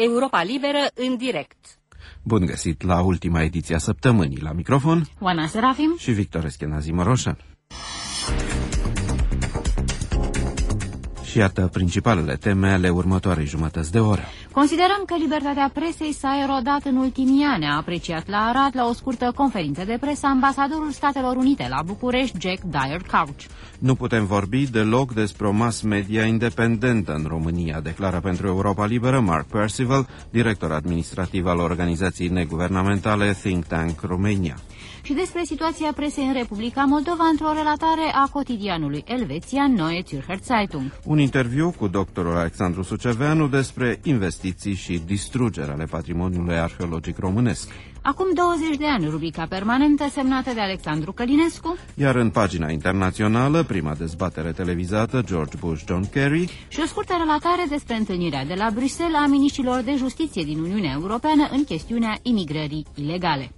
Europa Liberă în direct. Bun găsit la ultima ediție a săptămânii. La microfon Oana Serafim și Victor Eschenazi Moroșan. Și iată principalele teme ale următoarei jumătăți de oră. Considerăm că libertatea presei s-a erodat în ultimii ani, a apreciat la Arad la o scurtă conferință de presă ambasadorul Statelor Unite la București, Jack Dyer-Crouch. Nu putem vorbi deloc despre o mass media independentă în România, declară pentru Europa Liberă Mark Percival, director administrativ al organizației neguvernamentale Think Tank Romania. Și despre situația presei în Republica Moldova într-o relatare a cotidianului elvețian Neue Zürcher Zeitung. Un interviu cu doctorul Alexandru Suceveanu despre investiții și distrugere ale patrimoniului arheologic românesc. Acum 20 de ani, rubrica permanentă semnată de Alexandru Călinescu. Iar în pagina internațională, prima dezbatere televizată, George Bush-John Kerry. Și o scurtă relatare despre întâlnirea de la Bruxelles a miniștrilor de justiție din Uniunea Europeană în chestiunea imigrării ilegale.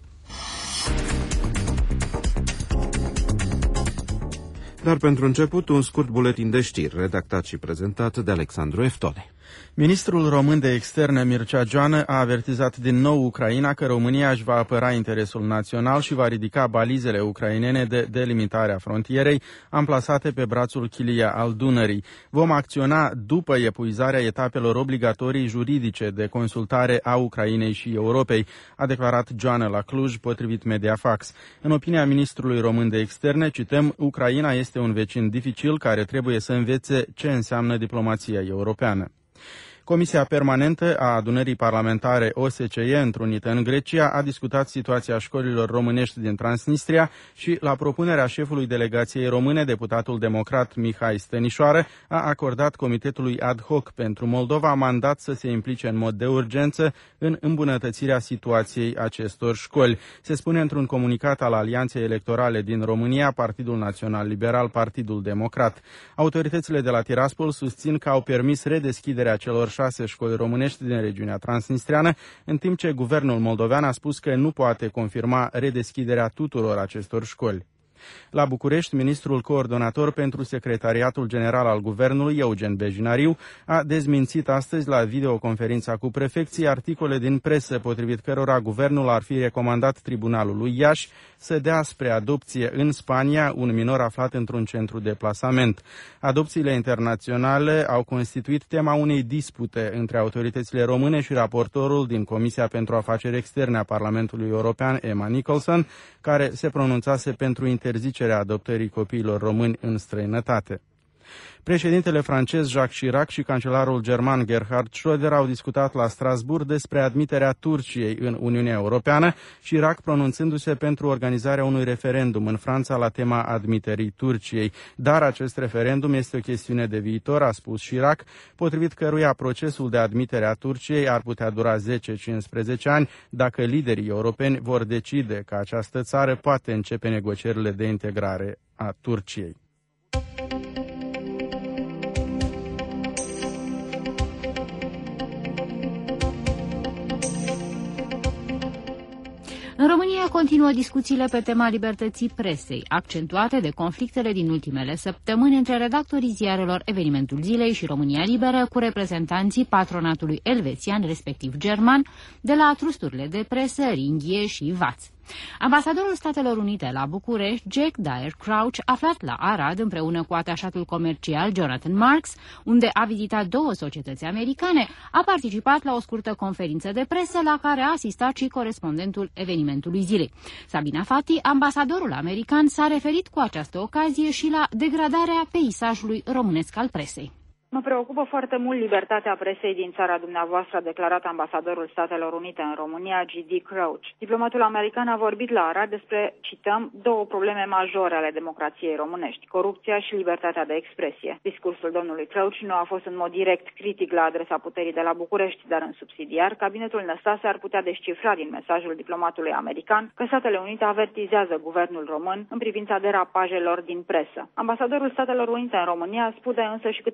Dar pentru început, un scurt buletin de știri, redactat și prezentat de Alexandru Eftole. Ministrul român de externe Mircea Joană a avertizat din nou Ucraina că România își va apăra interesul național și va ridica balizele ucrainene de delimitare a frontierei, amplasate pe brațul Chilia al Dunării. Vom acționa după epuizarea etapelor obligatorii juridice de consultare a Ucrainei și Europei, a declarat Joană la Cluj, potrivit Mediafax. În opinia ministrului român de externe, cităm, Ucraina este un vecin dificil care trebuie să învețe ce înseamnă diplomația europeană. Comisia permanentă a adunării parlamentare OSCE, întrunită în Grecia, a discutat situația școlilor românești din Transnistria și, la propunerea șefului delegației române, deputatul democrat Mihai Stănișoară a acordat Comitetului Ad Hoc pentru Moldova mandat să se implice în mod de urgență în îmbunătățirea situației acestor școli. Se spune într-un comunicat al Alianței Electorale din România, Partidul Național Liberal, Partidul Democrat. Autoritățile de la Tiraspol susțin că au permis redeschiderea celor 6 școli românești din regiunea transnistreană, în timp ce guvernul moldovean a spus că nu poate confirma redeschiderea tuturor acestor școli. La București, ministrul coordonator pentru Secretariatul General al Guvernului, Eugen Bejinariu, a dezmințit astăzi la videoconferința cu prefecții articole din presă potrivit cărora guvernul ar fi recomandat Tribunalului Iași să dea spre adopție în Spania un minor aflat într-un centru de plasament. Adopțiile internaționale au constituit tema unei dispute între autoritățile române și raportorul din Comisia pentru Afaceri Externe a Parlamentului European, Emma Nicholson, care se pronunțase pentru interzicerea adoptării copiilor români în străinătate. Președintele francez Jacques Chirac și cancelarul german Gerhard Schröder au discutat la Strasbourg despre admiterea Turciei în Uniunea Europeană, Chirac pronunțându-se pentru organizarea unui referendum în Franța la tema admiterii Turciei. Dar acest referendum este o chestiune de viitor, a spus Chirac, potrivit căruia procesul de admitere a Turciei ar putea dura 10-15 ani dacă liderii europeni vor decide că această țară poate începe negocierile de integrare a Turciei. În România continuă discuțiile pe tema libertății presei, accentuate de conflictele din ultimele săptămâni între redactorii ziarelor Evenimentul Zilei și România Liberă cu reprezentanții patronatului elvețian, respectiv german, de la trusturile de presă Ringhie și Vaț. Ambasadorul Statelor Unite la București, Jack Dyer-Crouch, aflat la Arad împreună cu atașatul comercial Jonathan Marks, unde a vizitat 2 societăți americane, a participat la o scurtă conferință de presă la care a asistat și corespondentul Evenimentului Zilei. Sabina Fati, ambasadorul american, s-a referit cu această ocazie și la degradarea peisajului românesc al presei. Mă preocupă foarte mult libertatea presei din țara dumneavoastră, a declarat ambasadorul Statelor Unite în România, G.D. Crouch. Diplomatul american a vorbit la Arad despre, cităm, 2 probleme majore ale democrației românești, corupția și libertatea de expresie. Discursul domnului Crouch nu a fost în mod direct critic la adresa puterii de la București, dar în subsidiar, cabinetul Năstase ar putea descifra din mesajul diplomatului american că Statele Unite avertizează guvernul român în privința derapajelor din presă. Ambasadorul Statelor Unite în România spune însă și câteva lucruri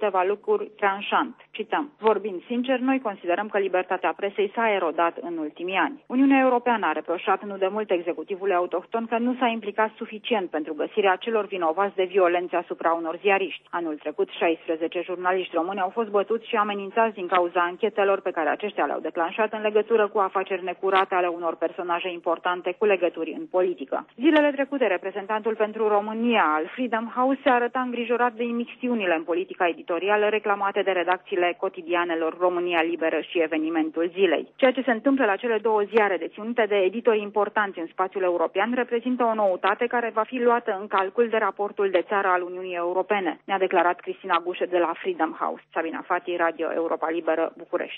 discurs tranșant. Cităm: vorbind sincer, noi considerăm că libertatea presei s-a erodat în ultimii ani. Uniunea Europeană a reproșat nu de mult executivului autohton că nu s-a implicat suficient pentru găsirea celor vinovați de violențe asupra unor ziariști. Anul trecut, 16 jurnaliști români au fost bătuți și amenințați din cauza anchetelor pe care aceștia le-au declanșat în legătură cu afaceri necurate ale unor personaje importante cu legături în politică. Zilele trecute, reprezentantul pentru România al Freedom House se arăta îngrijorat de imixtiunile în politica editorială reclamate de redacțiile cotidianelor România Liberă și Evenimentul Zilei. Ceea ce se întâmplă la cele două ziare deținute de editori importanți în spațiul european reprezintă o noutate care va fi luată în calcul de raportul de țară al Uniunii Europene, ne-a declarat Cristina Gușe de la Freedom House. Sabina Fati, Radio Europa Liberă, București.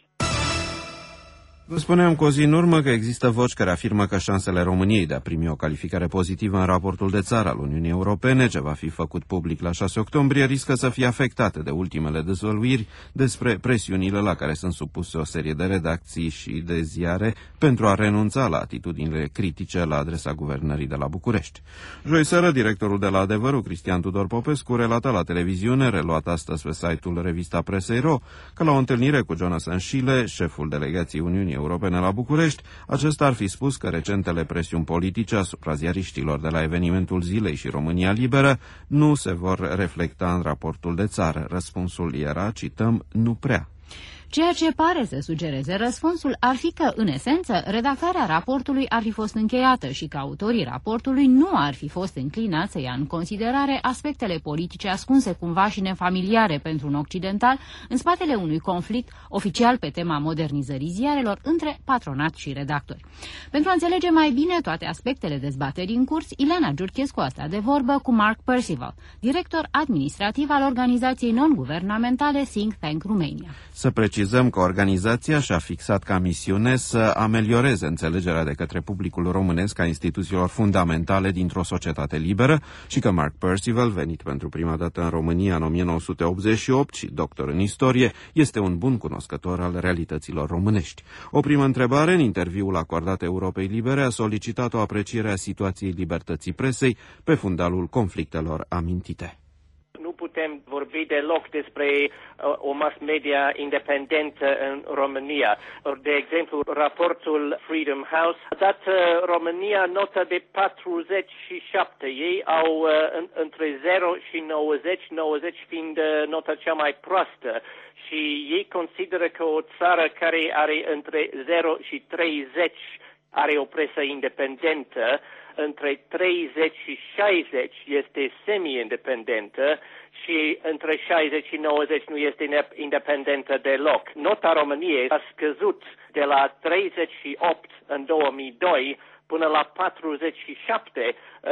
Vă spuneam cu o zi în urmă că există voci care afirmă că șansele României de a primi o calificare pozitivă în raportul de țară al Uniunii Europene, ce va fi făcut public la 6 octombrie, riscă să fie afectate de ultimele dezvăluiri despre presiunile la care sunt supuse o serie de redacții și de ziare pentru a renunța la atitudinile critice la adresa guvernării de la București. Joi seară, directorul de la Adevărul, Cristian Tudor Popescu, relata la televiziune, reluat astăzi pe site-ul Revista Presei.ro, că la o întâlnire cu Jonathan Schille, șeful delegației Uniunii Europene la București, acesta ar fi spus că recentele presiuni politice asupra ziariștilor de la Evenimentul Zilei și România Liberă nu se vor reflecta în raportul de țară. Răspunsul era, cităm, nu prea. Ceea ce pare să sugereze răspunsul ar fi că, în esență, redactarea raportului ar fi fost încheiată și că autorii raportului nu ar fi fost înclinați să ia în considerare aspectele politice ascunse cumva și nefamiliare pentru un occidental în spatele unui conflict oficial pe tema modernizării ziarelor între patronat și redactori. Pentru a înțelege mai bine toate aspectele dezbaterii în curs, Ileana Giurchescu a stat de vorbă cu Mark Percival, director administrativ al organizației non-guvernamentale Think Tank Romania. Să precizăm că organizația și-a fixat ca misiune să amelioreze înțelegerea de către publicul românesc a instituțiilor fundamentale dintr-o societate liberă și că Mark Percival, venit pentru prima dată în România în 1988 și doctor în istorie, este un bun cunoscător al realităților românești. O primă întrebare în interviul acordat Europei Libere a solicitat o apreciere a situației libertății presei pe fundalul conflictelor amintite. Nu putem vorbi deloc despre o mass media independentă în România. De exemplu, raportul Freedom House a dat România nota de 47. Ei au între 0 și 90 fiind nota cea mai proastă. Și ei consideră că o țară care are între 0 și 30 are o presă independentă, între 30 și 60 este semi-independentă și între 60 și 90 nu este independentă deloc. Nota României a scăzut de la 38 în 2002 până la 47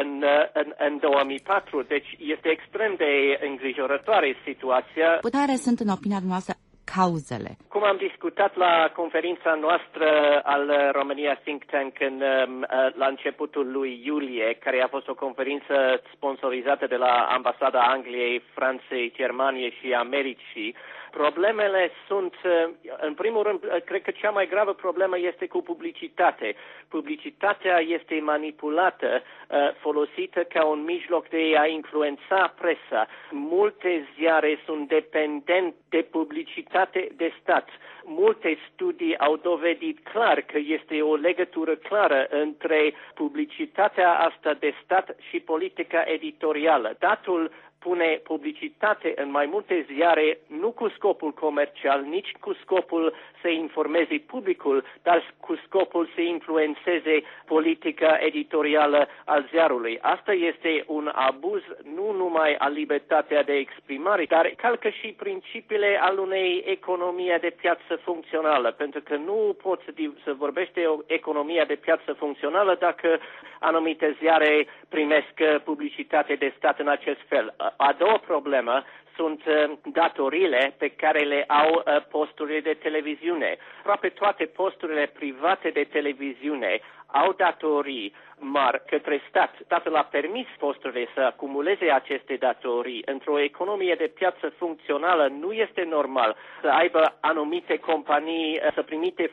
în 2004. Deci este extrem de îngrijorătoare situația. Care sunt, în opinia noastră, cauzele? Cum am discutat la conferința noastră al România Think Tank la începutul lui iulie, care a fost o conferință sponsorizată de la Ambasada Angliei, Franței, Germaniei și Americii, problemele sunt, în primul rând, cred că cea mai gravă problemă este cu publicitate. Publicitatea este manipulată, folosită ca un mijloc de a influența presa. Multe ziare sunt dependente de publicitate de stat. Multe studii au dovedit clar că este o legătură clară între publicitatea asta de stat și politica editorială. Datul pune publicitate în mai multe ziare, nu cu scopul comercial, nici cu scopul să informeze publicul, dar cu scopul să influențeze politica editorială al ziarului. Asta este un abuz nu numai a libertatea de exprimare, dar calcă și principiile al unei economii de piață funcțională, pentru că nu poți să vorbești de o economie de piață funcțională dacă anumite ziare primesc publicitate de stat în acest fel. A doua problemă sunt datoriile pe care le au posturile de televiziune. Aproape toate posturile private de televiziune au datorii mari către stat. Statul a permis posturile să acumuleze aceste datorii. Într-o economie de piață funcțională nu este normal să aibă anumite companii să primite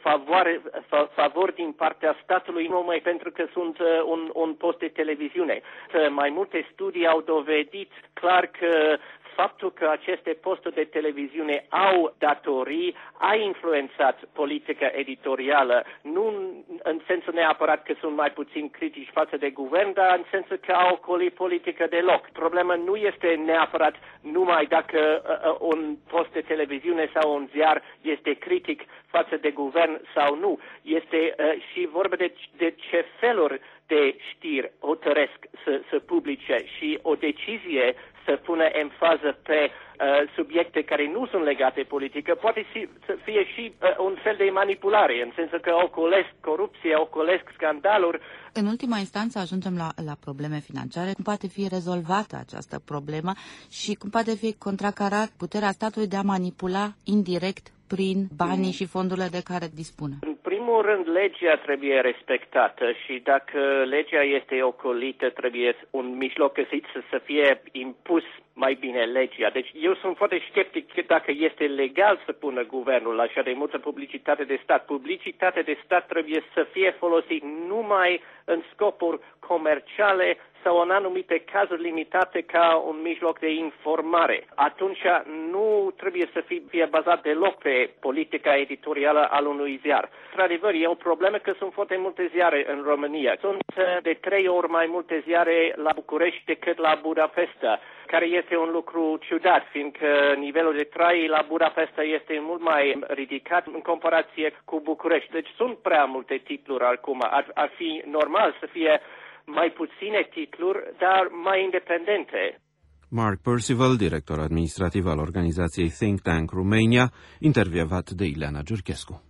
favori din partea statului numai pentru că sunt un post de televiziune. Mai multe studii au dovedit clar că Faptul că aceste posturi de televiziune au datorii a influențat politica editorială, nu în sensul neapărat că sunt mai puțin critici față de guvern, dar în sensul că au ocolit politica deloc. Problema nu este neapărat numai dacă un post de televiziune sau un ziar este critic față de guvern sau nu. Este și vorba de ce feluri de știri hotărăsc să publice și o decizie să pună emfază pe subiecte care nu sunt legate politică, poate să fie și un fel de manipulare, în sensul că ocolesc corupție, ocolesc scandaluri. În ultima instanță ajungem la probleme financiare. Cum poate fi rezolvată această problemă și cum poate fi contracarat puterea statului de a manipula indirect prin banii și fondurile de care dispune? În primul rând, legea trebuie respectată și dacă legea este ocolită, trebuie un mijloc găsit să fie impus mai bine legea. Deci eu sunt foarte sceptic dacă este legal să pună guvernul așa de multă publicitate de stat. Publicitatea de stat trebuie să fie folosit numai în scopuri comerciale sau în anumite cazuri limitate ca un mijloc de informare. Atunci nu trebuie să fie bazat deloc pe politica editorială al unui ziar. Într-adevăr, e o problemă că sunt foarte multe ziare în România. Sunt de 3 ori mai multe ziare la București decât la Budapesta, care este un lucru ciudat, fiindcă nivelul de trai la Budapesta este mult mai ridicat în comparație cu București. Deci sunt prea multe titluri acum. Ar fi normal să fie mai puține titluri, dar mai independente. Mark Percival, director administrativ al organizației Think Tank Romania, intervievat de Ileana Giurchescu.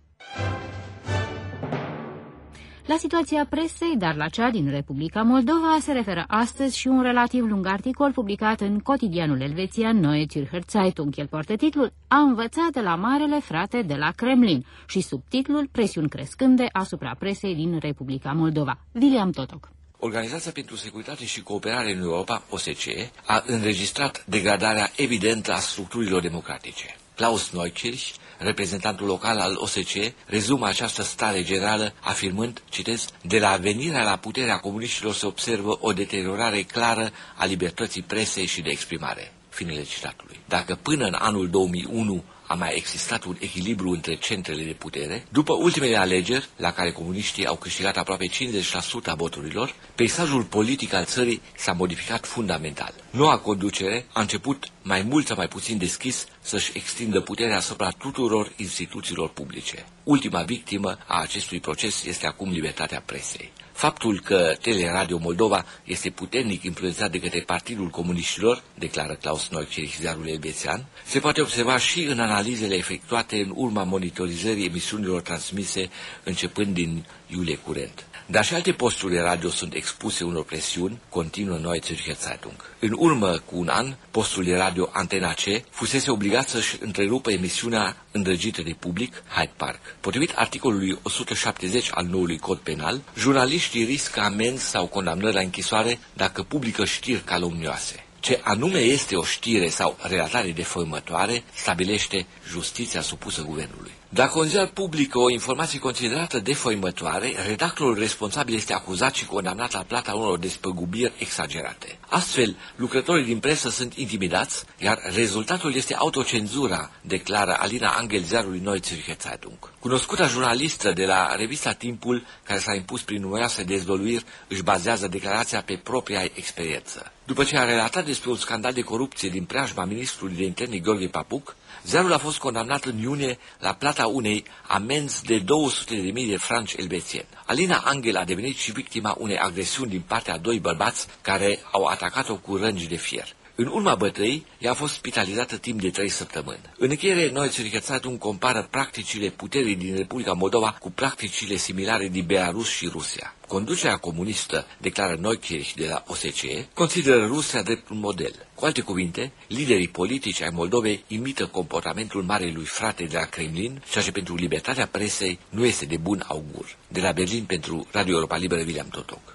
La situația presei, dar la cea din Republica Moldova, se referă astăzi și un relativ lung articol publicat în cotidianul elvețian Neue Zürcher Zeitung. El poartă titlul "A învățat de la marele frate de la Kremlin" și subtitlul "Presiuni crescânde asupra presei din Republica Moldova". William Totoc. Organizația pentru Securitate și Cooperare în Europa, OSCE, a înregistrat degradarea evidentă a structurilor democratice. Klaus Neukirch, reprezentantul local al OSCE, rezumă această stare generală afirmând, citez, "De la venirea la puterea comuniștilor se observă o deteriorare clară a libertății presei și de exprimare." Finele citatului. Dacă până în anul 2001 a mai existat un echilibru între centrele de putere, după ultimele alegeri, la care comuniștii au câștigat aproape 50% a voturilor, peisajul politic al țării s-a modificat fundamental. Noua conducere a început mai mult sau mai puțin deschis să-și extindă puterea asupra tuturor instituțiilor publice. Ultima victimă a acestui proces este acum libertatea presei. Faptul că Teleradio Moldova este puternic influențat de către Partidul Comuniștilor, declară Klaus Neukirch, ziarul elvețian, se poate observa și în analizele efectuate în urma monitorizării emisiunilor transmise începând din iulie curent. Dar și alte posturi de radio sunt expuse unor presiuni, continuă Neue Zürcher Zeitung. În urmă cu un an, postul de radio Antena C fusese obligat să-și întrerupă emisiunea îndrăgită de public, Hyde Park. Potrivit articolului 170 al noului cod penal, jurnaliștii riscă amenzi sau condamnări la închisoare dacă publică știri calomnioase. Ce anume este o știre sau relatare defăimătoare, stabilește justiția supusă guvernului. Dacă un ziar publică o informație considerată defăimătoare, redactorul responsabil este acuzat și condamnat la plata unor despăgubiri exagerate. Astfel, lucrătorii din presă sunt intimidați, iar rezultatul este autocenzura, declară Alina Angel ziarului Neue Zürcher Zeitung. Cunoscuta jurnalistă de la revista Timpul, care s-a impus prin numeroase dezvăluiri, își bazează declarația pe propria experiență. După ce a relatat despre un scandal de corupție din preajma ministrului de interne Gheorghe Papuc, ziarul a fost condamnat în iunie la plata unei amenzi de 200.000 de franci elvețieni. Alina Angel a devenit și victima unei agresiuni din partea a 2 bărbați care au atacat-o cu rângi de fier. În urma bătăii, ea a fost spitalizată timp de 3 săptămâni. În încheiere, Neue Zürcher Zeitung compară practicile puterii din Republica Moldova cu practicile similare din Belarus și Rusia. Conducerea comunistă, declară Neukirch de la OSCE, consideră Rusia drept un model. Cu alte cuvinte, liderii politici ai Moldovei imită comportamentul marelui frate de la Kremlin, ceea ce pentru libertatea presei nu este de bun augur. De la Berlin, pentru Radio Europa Liberă, William Totoc.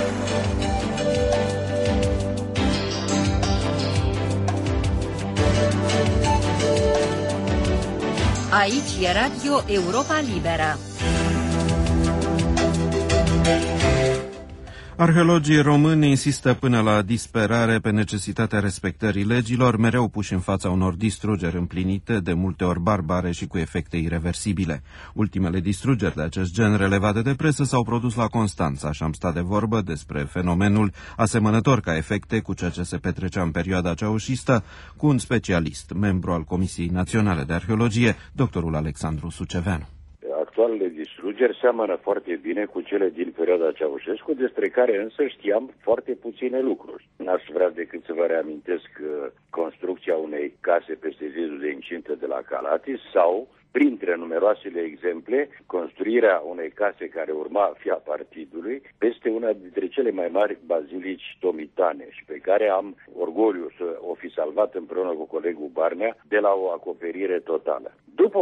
Aici e Radio Europa Liberă. Arheologii români insistă până la disperare pe necesitatea respectării legilor, mereu puși în fața unor distrugeri împlinite, de multe ori barbare și cu efecte ireversibile. Ultimele distrugeri de acest gen relevate de presă s-au produs la Constanța și am stat de vorbă despre fenomenul asemănător ca efecte cu ceea ce se petrecea în perioada ceaușistă cu un specialist, membru al Comisiei Naționale de Arheologie, doctorul Alexandru Suceveanu. Actualele distrugeri seamănă foarte bine cu cele din perioada Ceaușescu, despre care însă știam foarte puține lucruri. N-aș vrea decât să vă reamintesc construcția unei case peste zidul de incintă de la Calatis sau, printre numeroasele exemple, construirea unei case care urma fia partidului peste una dintre cele mai mari bazilici domitane și pe care am orgoliu să o fi salvat împreună cu colegul Barnea de la o acoperire totală. După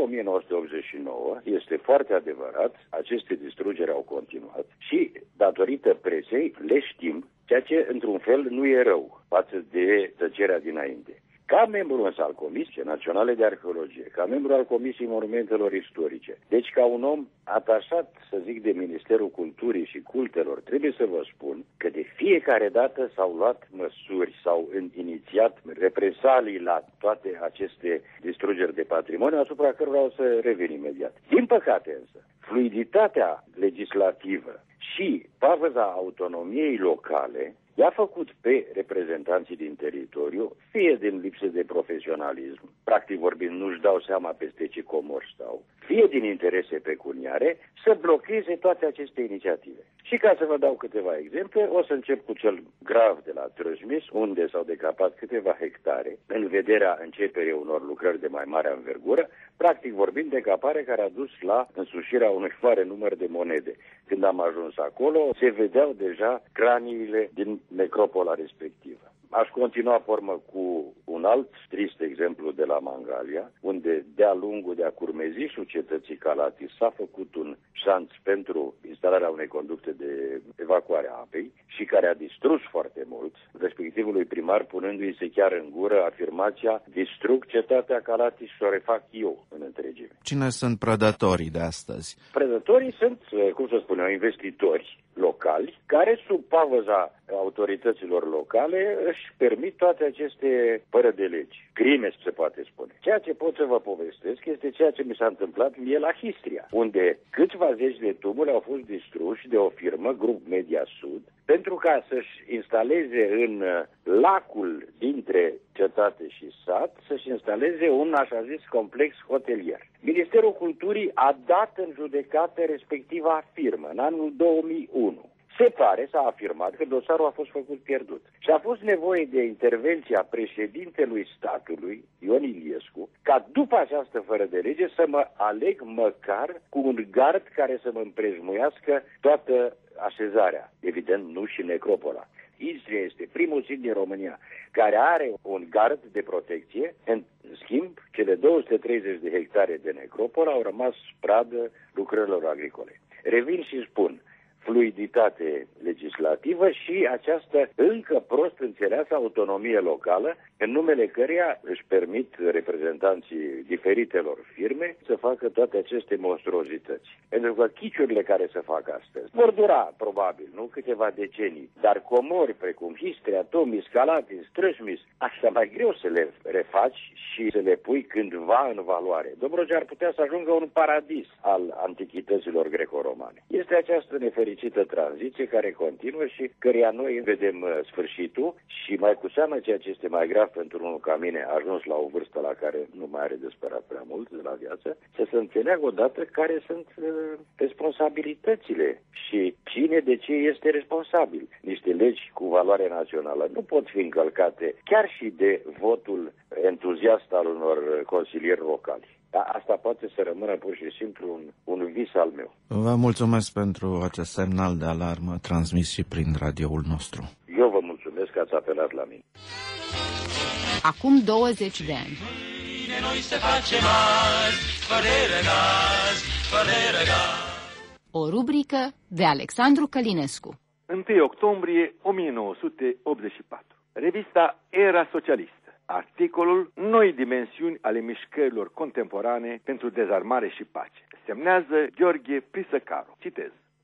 1989, este foarte adevărat, aceste distrugeri au continuat și, datorită presei, le știm, ceea ce, într-un fel, nu e rău față de tăcerea dinainte. Ca membru însă al Comisiei Naționale de Arheologie, ca membru al Comisiei Monumentelor Istorice, deci ca un om atașat, să zic, de Ministerul Culturii și Cultelor, trebuie să vă spun că de fiecare dată s-au luat măsuri, s-au inițiat represalii la toate aceste distrugeri de patrimoniu, asupra cărora o să revin imediat. Din păcate însă, fluiditatea legislativă și pavăza autonomiei locale i-a făcut pe reprezentanții din teritoriu, fie din lipsă de profesionalism, practic vorbind nu-și dau seama peste ce comori stau, fie din interese pecuniare, să blocheze toate aceste inițiative. Și ca să vă dau câteva exemple, o să încep cu cel grav de la Trăjmis, unde s-au decapat câteva hectare în vederea începerii unor lucrări de mai mare învergură, practic vorbind decapare care a dus la însușirea unui mare număr de monede. Când am ajuns acolo, se vedeau deja craniile din necropola respectivă. Aș continua pe urmă cu un alt trist exemplu de la Mangalia, unde de-a lungul de-a curmezișul cetății Calatis s-a făcut un șanț pentru instalarea unei conducte de evacuare a apei și care a distrus foarte mult, respectivului primar punându-i se chiar în gură afirmația: distrug cetatea Calatis și o refac eu în întregime. Cine sunt prădătorii de astăzi? Prădătorii sunt, cum să spun eu, investitori locali, care sub pavăza autorităților locale își permit toate aceste fără de legi. Crime, se poate spune. Ceea ce pot să vă povestesc este ceea ce mi s-a întâmplat mie la Histria, unde câțiva zeci de tuburi au fost distruși de o firmă, Grup Media Sud, pentru ca să-și instaleze în lacul dintre cetate și sat, să-și instaleze un, așa zis, complex hotelier. Ministerul Culturii a dat în judecată respectiva firmă în anul 2001. Se pare, s-a afirmat că dosarul a fost făcut pierdut. Și a fost nevoie de intervenția președintelui statului, Ion Iliescu, ca după această fără de lege să mă aleg măcar cu un gard care să mă împrejmuiască toată așezarea. Evident, nu și necropola. Istria este primul sit din România care are un gard de protecție. În schimb, cele 230 de hectare de necropolă au rămas pradă lucrărilor agricole. Revin și spun, fluiditate legislativă și această încă prost înțeleasă autonomie locală, în numele căreia își permit reprezentanții diferitelor firme să facă toate aceste monstruozități. Pentru că chiciurile care se fac astăzi vor dura, probabil, nu câteva decenii, dar comori precum Histria, Tomis, Calatis, Trășmis, așa mai greu să le refaci și să le pui cândva în valoare. Dobrogea ar putea să ajungă un paradis al antichităților greco-romane. Este această nefericită tranziție care continuă și căreia noi vedem sfârșitul și mai cu seamă ceea ce este mai grav pentru unul ca mine, a ajuns la o vârstă la care nu mai are de sperat prea mult de la viață, să se înțeleagă odată care sunt responsabilitățile și cine de ce este responsabil. Niște legi cu valoare națională nu pot fi încălcate chiar și de votul entuziast al unor consilieri locali. Dar asta poate să rămână pur și simplu un vis al meu. Vă mulțumesc pentru acest semnal de alarmă transmis și prin radioul nostru. Eu vă mulțumesc că ați apelat la mine. Acum 20 de ani. Noi se facem azi, fără răgaz, fără răgaz. O rubrică de Alexandru Călinescu. 1 octombrie 1984. Revista Era Socialistă. Articolul Noi dimensiuni ale mișcărilor contemporane pentru dezarmare și pace. Semnează Gheorghe Prisăcaru. Citez.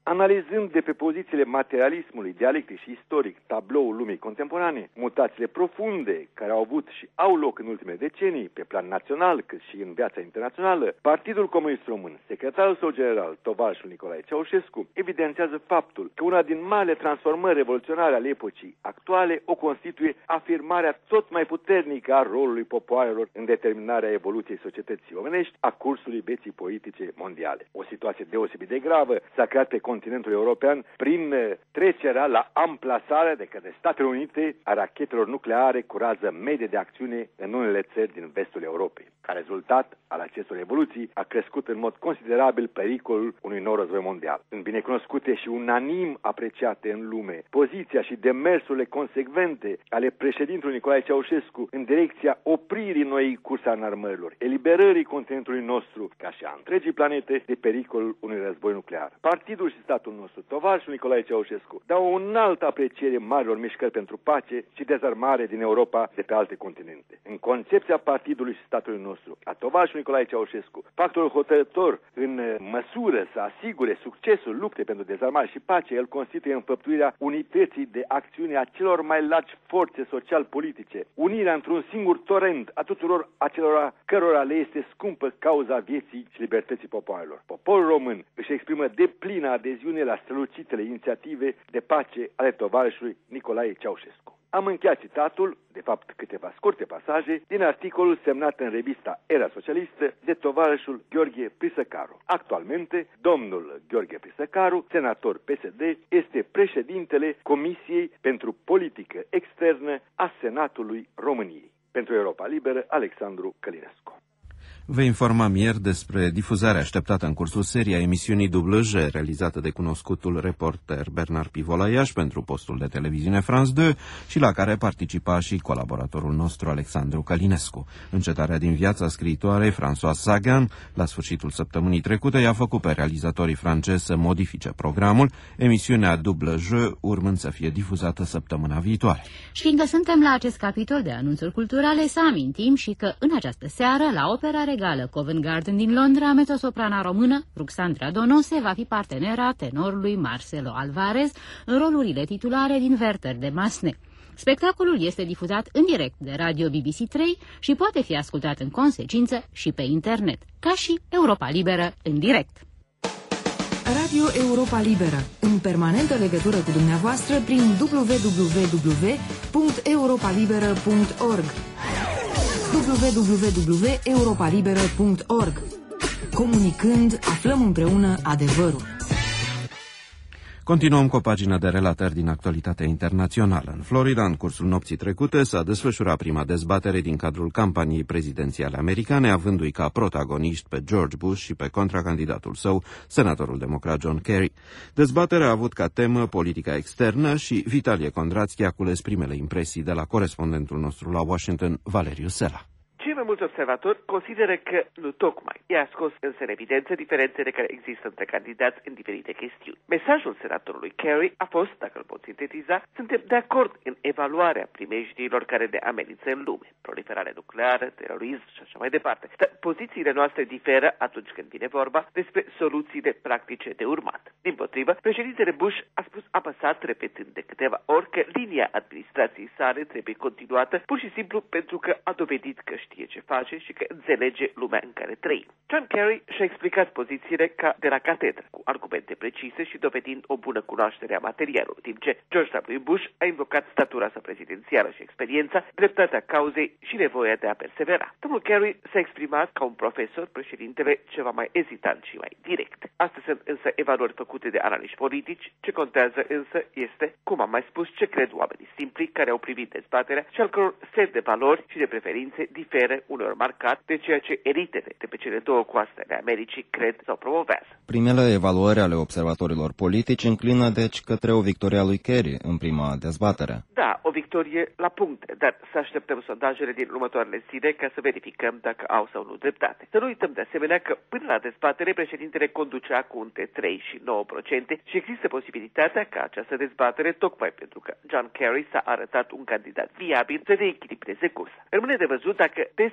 Analizând de pe pozițiile materialismului dialectic și istoric tabloul lumii contemporane, mutațiile profunde care au avut și au loc în ultimele decenii, pe plan național cât și în viața internațională, Partidul Comunist Român, secretarul său general, tovarășul Nicolae Ceaușescu, evidențiază faptul că una din marile transformări revoluționare ale epocii actuale o constituie afirmarea tot mai puternică a rolului popoarelor în determinarea evoluției societății omenești, a cursului vieții politice mondiale. O situație deosebit de gravă s-a creat pe continentul european prin trecerea la amplasarea de către Statele Unite a rachetelor nucleare cu rază medie de acțiune în unele țări din vestul Europei. Ca rezultat al acestor evoluții a crescut în mod considerabil pericolul unui nou război mondial. În binecunoscute și unanim apreciate în lume poziția și demersurile consecvente ale președintelui Nicolae Ceaușescu în direcția opririi noii curse a înarmărilor, eliberării continentului nostru, ca și a întregii planete, de pericolul unui război nuclear. Partidul și statul nostru, tovarășul Nicolae Ceaușescu, dau o înaltă apreciere marilor mișcări pentru pace și dezarmare din Europa de pe alte continente. În concepția partidului și statului nostru, a tovarășului Nicolae Ceaușescu, factorul hotărător în măsură să asigure succesul luptei pentru dezarmare și pace, el constituie înfăptuirea unității de acțiune a celor mai largi forțe social-politice, unirea într-un singur torent a tuturor acelora cărora le este scumpă cauza vieții și libertății popoarelor. Poporul român își exprimă deplină adeziune la strălucitele inițiative de pace ale tovarășului Nicolae Ceaușescu. Am încheiat citatul, de fapt câteva scurte pasaje, din articolul semnat în revista Era Socialistă de tovarășul Gheorghe Prisăcaru. Actualmente, domnul Gheorghe Prisăcaru, senator PSD, este președintele Comisiei pentru Politică Externă a Senatului României. Pentru Europa Liberă, Alexandru Călinescu. Vă informam ieri despre difuzarea așteptată în cursul serii a emisiunii WJ, realizată de cunoscutul reporter Bernard Pivolaiaș pentru postul de televiziune France 2 și la care participa și colaboratorul nostru Alexandru Călinescu. Încetarea din viața scriitoarei Françoise Sagan, la sfârșitul săptămânii trecute, i-a făcut pe realizatorii francezi să modifice programul, emisiunea WJ urmând să fie difuzată săptămâna viitoare. Și fiindcă suntem la acest capitol de anunțuri culturale, să amintim și că în această seară, la Opera Regală Covent Garden din Londra, mezzosoprana română Ruxandra Donose va fi partenera tenorului Marcelo Alvarez în rolurile titulare din Werther de Massenet. Spectacolul este difuzat în direct de Radio BBC 3 și poate fi ascultat în consecință și pe internet, ca și Europa Liberă în direct. Radio Europa Liberă, în permanentă legătură cu dumneavoastră prin www.europalibera.org www.europalibera.org. Comunicând, aflăm împreună adevărul. Continuăm cu o pagină de relatări din actualitatea internațională. În Florida, în cursul nopții trecute, s-a desfășurat prima dezbatere din cadrul campaniei prezidențiale americane, avându-i ca protagoniști pe George Bush și pe contracandidatul său, senatorul democrat John Kerry. Dezbaterea a avut ca temă politica externă și Vitalie Kondrațchi a cules primele impresii de la corespondentul nostru la Washington, Valeriu Sela. Cei mai mulți observatori consideră că nu tocmai. I-a scos însă în evidență diferențele care există între candidați în diferite chestiuni. Mesajul senatorului Kerry a fost, dacă îl pot sintetiza, suntem de acord în evaluarea primejdiilor care ne amenință în lume. Proliferare nucleară, terorism și așa mai departe. Dar pozițiile noastre diferă atunci când vine vorba despre soluțiile practice de urmat. Dimpotrivă, președintele Bush a spus apăsat, repetând de câteva ori, că linia administrației sale trebuie continuată pur și simplu pentru că a dovedit că știe ce face și că înțelege lumea în care trăim. John Kerry și-a explicat pozițiile ca de la catedră, cu argumente precise și dovedind o bună cunoaștere a materialului, timp ce George W. Bush a invocat statura sa prezidențială și experiența, dreptatea cauzei și nevoia de a persevera. Domnul Kerry s-a exprimat ca un profesor, președintele ceva mai ezitant și mai direct. Astea sunt însă evaluări făcute de analiști politici, ce contează însă este, cum am mai spus, ce cred oamenii simpli care au privit dezbaterea și al căror set de valori și de preferințe diferă uneori marcat de ceea ce elitele de pe cele două coaste ale Americii cred sau promovează. Primele evaluări ale observatorilor politici înclină deci către o victorie a lui Kerry în prima dezbatere. Da, o victorie la puncte, dar să așteptăm sondajele din următoarele zile ca să verificăm dacă au sau nu dreptate. Să nu uităm de asemenea că până la dezbatere președintele conducea cu între 3 și 9% și există posibilitatea ca această dezbatere, tocmai pentru că John Kerry s-a arătat un candidat viabil, să reechilibreze cursa. Rămâne de văzut dacă des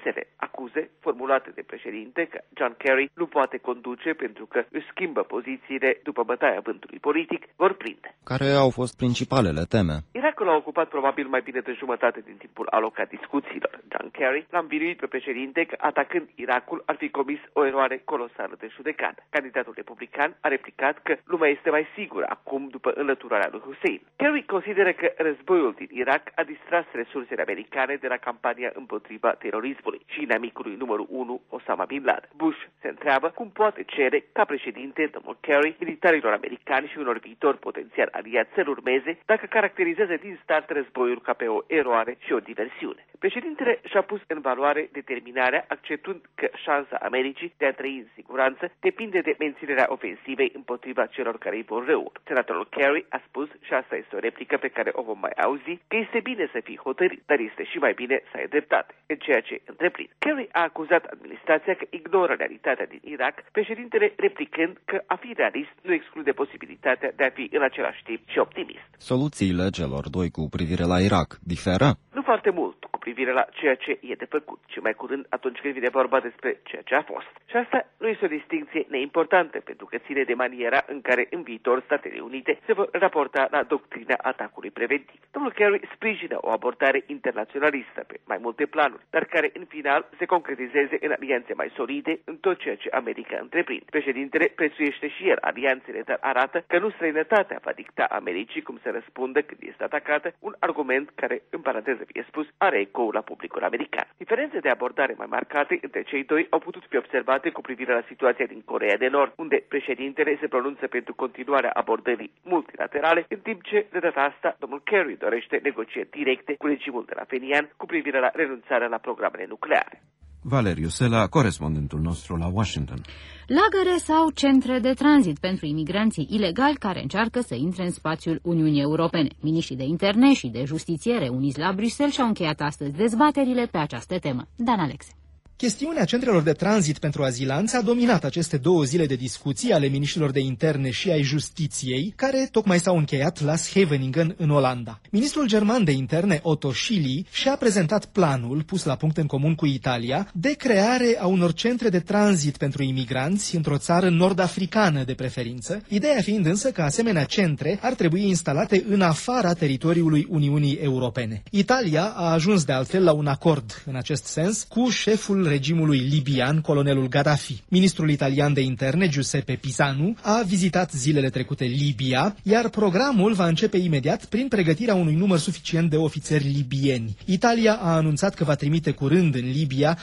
diversele acuze formulate de președinte că John Kerry nu poate conduce pentru că își schimbă pozițiile după bătaia vântului politic vor prinde. Care au fost principalele teme? Irakul a ocupat probabil mai bine de jumătate din timpul alocat discuțiilor. John Kerry l-a învinuit pe președinte că atacând Irakul ar fi comis o eroare colosală de judecată. Candidatul republican a replicat că lumea este mai sigură acum după înlăturarea lui Hussein. Kerry consideră că războiul din Irak a distras resursele americane de la campania împotriva terorismului și inamicului numărul 1, Osama Bin Laden. Bush se întreabă cum poate cere ca președinte domnul Kerry militarilor americani și unor viitori potențial aliați să-l urmeze dacă caracterizează din start războiul ca pe o eroare și o diversiune. Președintele și-a pus în valoare determinarea, acceptând că șansa Americii de a trăi în siguranță depinde de menținerea ofensivei împotriva celor care îi vor răul. Senatorul Kerry a spus, și asta este o replică pe care o vom mai auzi, că este bine să fii hotărât, dar este și mai bine să ai dreptate în ceea ce întreprind. Kerry a acuzat administrația că ignoră realitatea din Irak, președintele replicând că a fi realist nu exclude posibilitatea de a fi în același timp și optimist. Soluțiile celor doi cu privire la Irak diferă? Nu foarte mult cu privire la ceea ce e de făcut, ci mai curând atunci când vine vorba despre ceea ce a fost. Și asta nu este o distinție neimportantă, pentru că ține de maniera în care în viitor Statele Unite se vor raporta la doctrina atacului preventiv. Domnul Kerry sprijină o abordare internaționalistă pe mai multe planuri, dar care în final se concretizeze în alianțe mai solide în tot ceea ce America întreprinde. Președintele prețuiește și el alianțele, dar arată că nu străinătatea va dicta Americii cum să răspundă când este atacată, un argument care, în paranteză fie spus, are ecou la publicul american. Diferențe de abordare mai marcate între cei doi au putut fi observate cu privire la situația din Coreea de Nord, unde președintele se pronunță pentru continuarea abordării multilaterale, în timp ce, de data asta, domnul Kerry dorește negocieri directe cu regimul de la Pyongyang cu privire la renunțarea la programele nucleare. Valeriu Sela, corespondentul nostru la Washington. Lagăre sau centre de tranzit pentru imigranții ilegali care încearcă să intre în spațiul Uniunii Europene. Miniștrii de interne și de justiție reuniți la Bruxelles și-au încheiat astăzi dezbaterile pe această temă. Dan Alexe. Chestiunea centrelor de tranzit pentru azilanți a dominat aceste 2 zile de discuții ale miniștrilor de interne și ai justiției, care tocmai s-au încheiat la Scheveningen, în Olanda. Ministrul german de interne, Otto Schily, și-a prezentat planul, pus la punct în comun cu Italia, de creare a unor centre de tranzit pentru imigranți într-o țară nord-africană de preferință, ideea fiind însă că asemenea centre ar trebui instalate în afara teritoriului Uniunii Europene. Italia a ajuns de altfel la un acord în acest sens cu șeful regimului libian, colonelul Gaddafi. Ministrul italian de interne, Giuseppe Pisanu, a vizitat zilele trecute Libia, iar programul va începe imediat prin pregătirea unui număr suficient de ofițeri libieni. Italia a anunțat că va trimite curând în Libia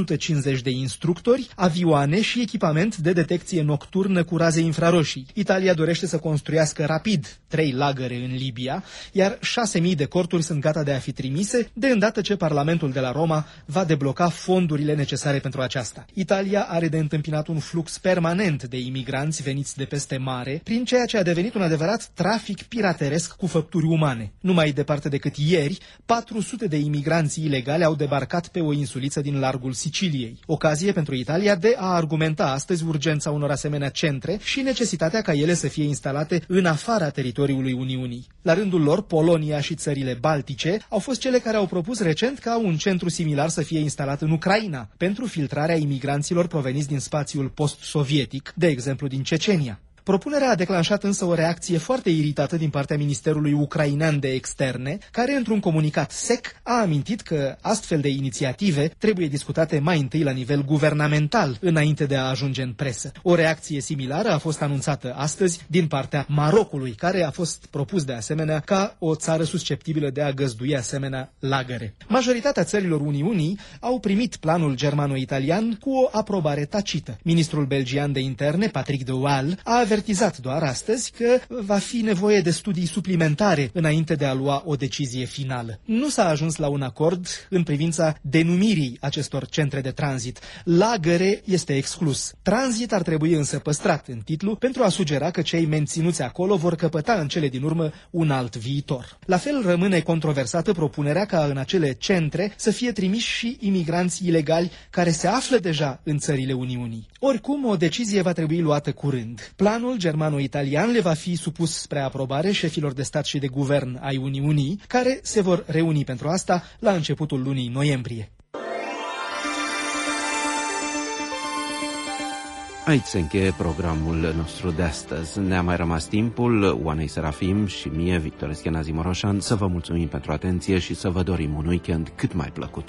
150 de instructori, avioane și echipament de detecție nocturnă cu raze infraroșii. Italia dorește să construiască rapid 3 lagăre în Libia, iar 6.000 de corturi sunt gata de a fi trimise, de îndată ce Parlamentul de la Roma va debloca fondurile necesare pentru aceasta. Italia are de întâmpinat un flux permanent de imigranți veniți de peste mare, prin ceea ce a devenit un adevărat trafic pirateresc cu făpturi umane. Nu mai departe decât ieri, 400 de imigranți ilegali au debarcat pe o insuliță din largul Siciliei. Ocazie pentru Italia de a argumenta astăzi urgența unor asemenea centre și necesitatea ca ele să fie instalate în afara teritoriului Uniunii. La rândul lor, Polonia și țările Baltice au fost cele care au propus recent ca un centru similar să fie instalat în Ucraina, pentru filtrarea imigranților proveniți din spațiul post-sovietic, de exemplu din Cecenia. Propunerea a declanșat însă o reacție foarte iritată din partea Ministerului Ucrainean de Externe, care într-un comunicat sec a amintit că astfel de inițiative trebuie discutate mai întâi la nivel guvernamental, înainte de a ajunge în presă. O reacție similară a fost anunțată astăzi din partea Marocului, care a fost propus de asemenea ca o țară susceptibilă de a găzdui asemenea lagăre. Majoritatea țărilor Uniunii au primit planul germano-italian cu o aprobare tacită. Ministrul belgian de interne, Patrick de Waal, a avertizat doar astăzi că va fi nevoie de studii suplimentare înainte de a lua o decizie finală. Nu s-a ajuns la un acord în privința denumirii acestor centre de tranzit. Lagăre este exclus. Tranzit ar trebui însă păstrat în titlu pentru a sugera că cei menținuți acolo vor căpăta în cele din urmă un alt viitor. La fel rămâne controversată propunerea ca în acele centre să fie trimiși și imigranți ilegali care se află deja în țările Uniunii. Oricum, o decizie va trebui luată curând. Planul germano-italian le va fi supus spre aprobare șefilor de stat și de guvern ai Uniunii, care se vor reuni pentru asta la începutul lunii noiembrie. Aici se încheie programul nostru de astăzi. Ne-a mai rămas timpul, Oanei Serafim și mie, Victor Eschenazi Moroșan, să vă mulțumim pentru atenție și să vă dorim un weekend cât mai plăcut.